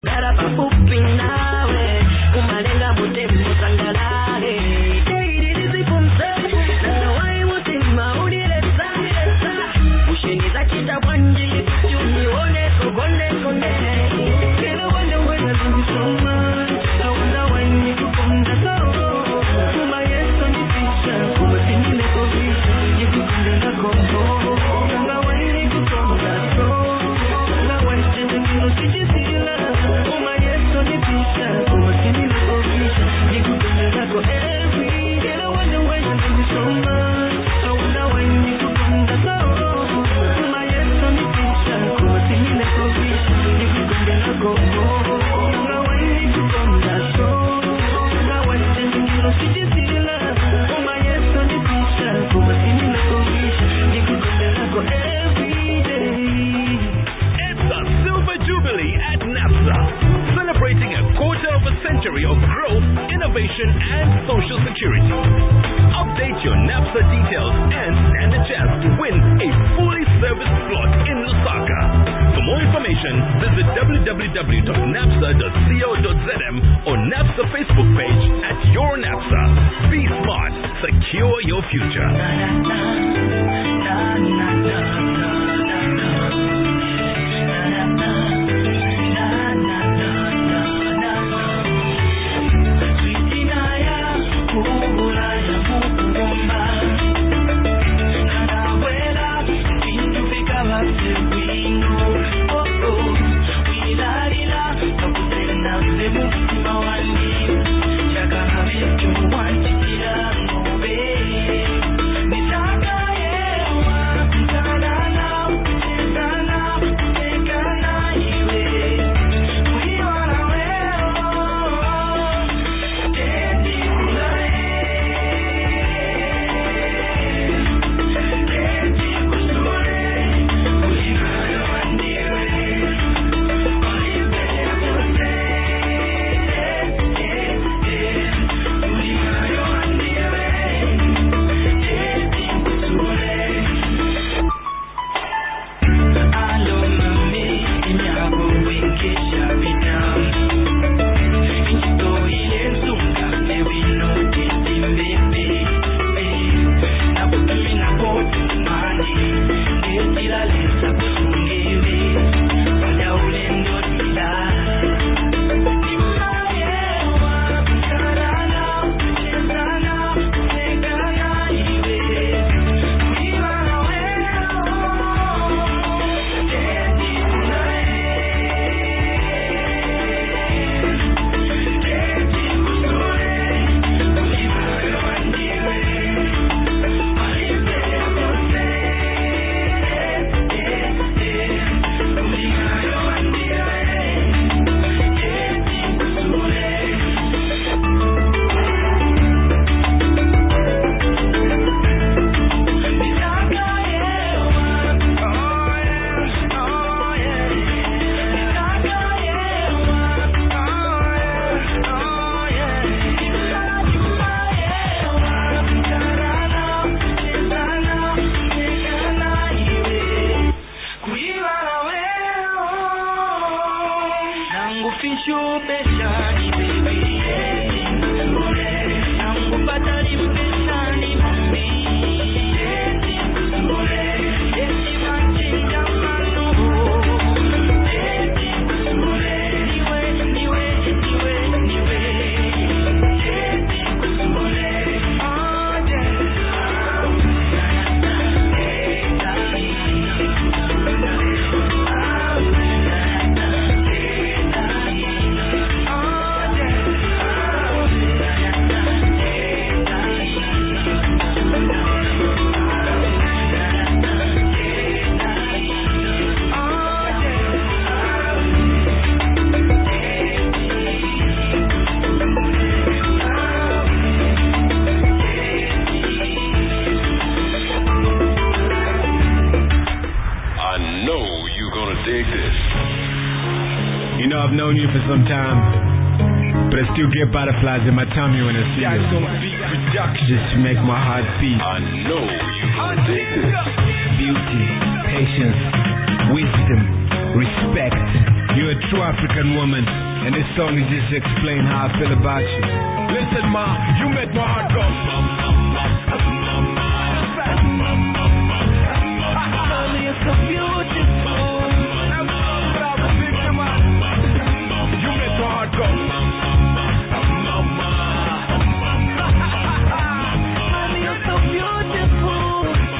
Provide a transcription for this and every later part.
I've known you for some time, but I still get butterflies in my tummy when I see you. Just make my heart beat. I know you gonna dig this. Beauty, patience, wisdom, respect. You're a true African woman, and this song is just to explain how I feel about you. Listen, ma, you make my heart go. Mommy, you're so beautiful. You make my heart go. Mommy, you're so beautiful.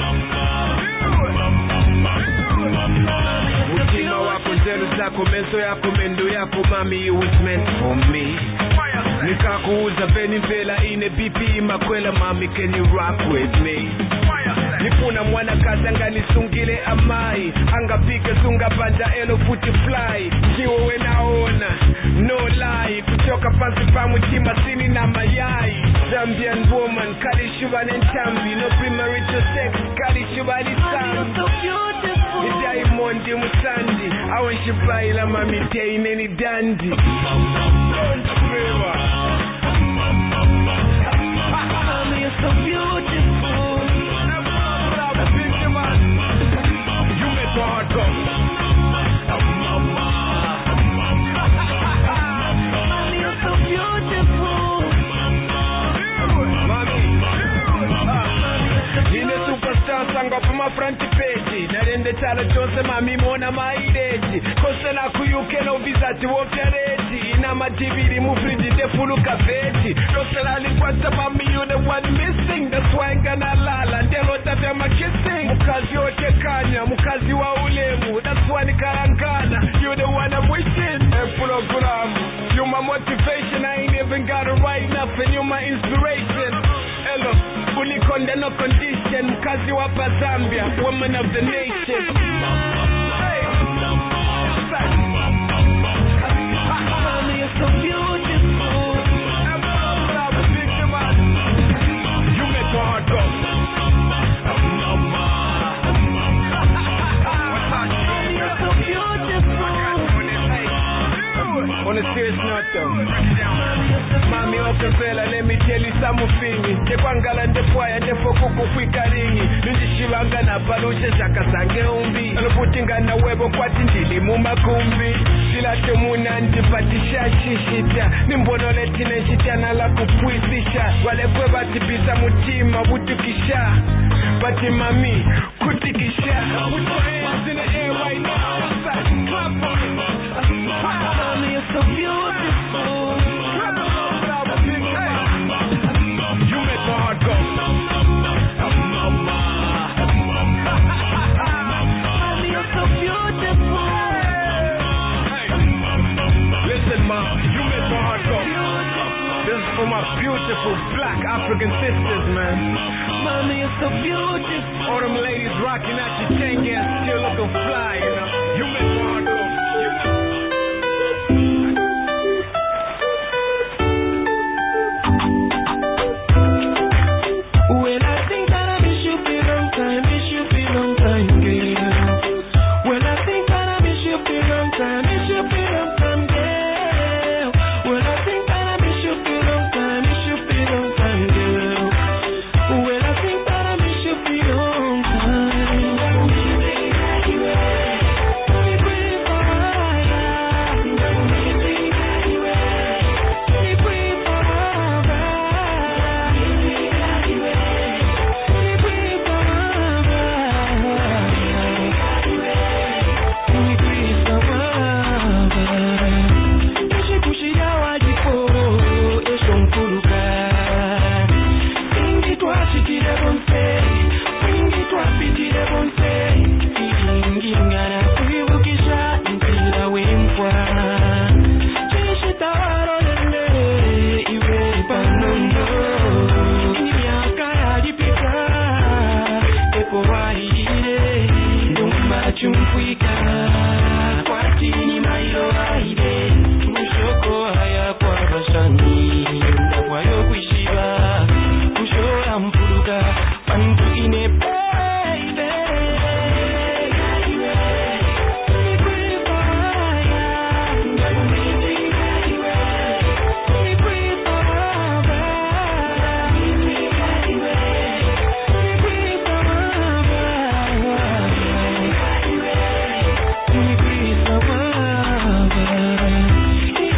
Utima wako, zelu zako, menso yako, mendo yako, mami, it was meant for me. Nikakuuza Venezuela ine BP makwela, mami, can you rock with me? Nifuna mwana kazi anganisungile amai, angapike sunga banja elo futi fly. Jiwo wenaona, no lie, kuchoka pansi pa mutima sini na mayai. Zambian woman, kali shubani nchambi, no premarital sex, kali shubani sambi. So beautiful. Ni Diamond Musandi, awan shibaila mami teine ni dandi. Mommy, you're so beautiful. You make my heart go. Mommy, you're so beautiful. Mami, nine superstar sanga pa ma front page. Narende tala chose mami mona maideji. Kosela kuyuke no visati wokereti. Ina matibiri mufriji defulu kaveti. Kosela likwata mami, you the one missing. That's why I'm gonna lala. Ndelo tafya ma kissing. Mukazi yote kanya, mukazi wa ulemu. That's why nikarangana. You the one I'm wishing. Program. You my motivation. I ain't even gotta write nothing. You my inspiration. Hello. Ulikonda no condition. Mukazi wa pa Zambia. Woman of the nation. Hey. Mommy, you're so beautiful. You make my heart go. Mommy, you're so beautiful. On a serious note though, mami okevela, let me tell you something. Tekwangala ndefwaya ndefokuku kwikaringi. Nindishibanga na paluche zakasange umbi. Aluputinga na webo kwati ndili mumakumbi. Silate muna ndipatisha shishita. Nimbonole tine shitana la kupwisisha. Wale kwe bati bisa mutima butukisha. Bati mami kutikisha. Put your hands in the air right now. Clap for me. Mommy, you're so beautiful. You make my heart go. Mommy, you're so beautiful. Listen, ma, you make my heart go. This is for my beautiful black African sisters, man. Mommy, you're so beautiful. All them ladies rocking out your chain gas, still looking fly, you know. You make my heart go. When I think that I miss you for a long time, miss you for a long time, girl. When I think that I miss you for a long time, miss you for a long time, girl. When I think that I miss you for a long time, miss you for a long time, girl. When I think that I miss you for a long time. Chumfuika, kwa chini mailo hai.